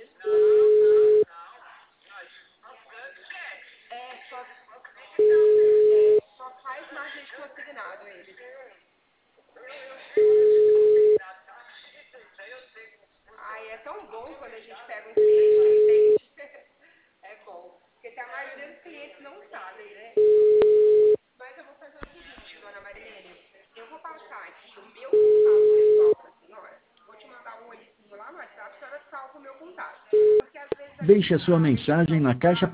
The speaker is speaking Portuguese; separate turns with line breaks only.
Só faz margem de consignado ele. Ai, é tão bom quando a gente pega um cliente que entende. É bom. Porque a maioria dos clientes não sabem, né? Mas eu vou fazer o seguinte, dona Marilene. Eu vou passar aqui o meu contato pessoal para a senhora. Vou te mandar um oizinho lá no WhatsApp, a senhora salva o meu contato. Porque às vezes a gente
Deixe a sua
sabe, a gente
mensagem
não
na caixa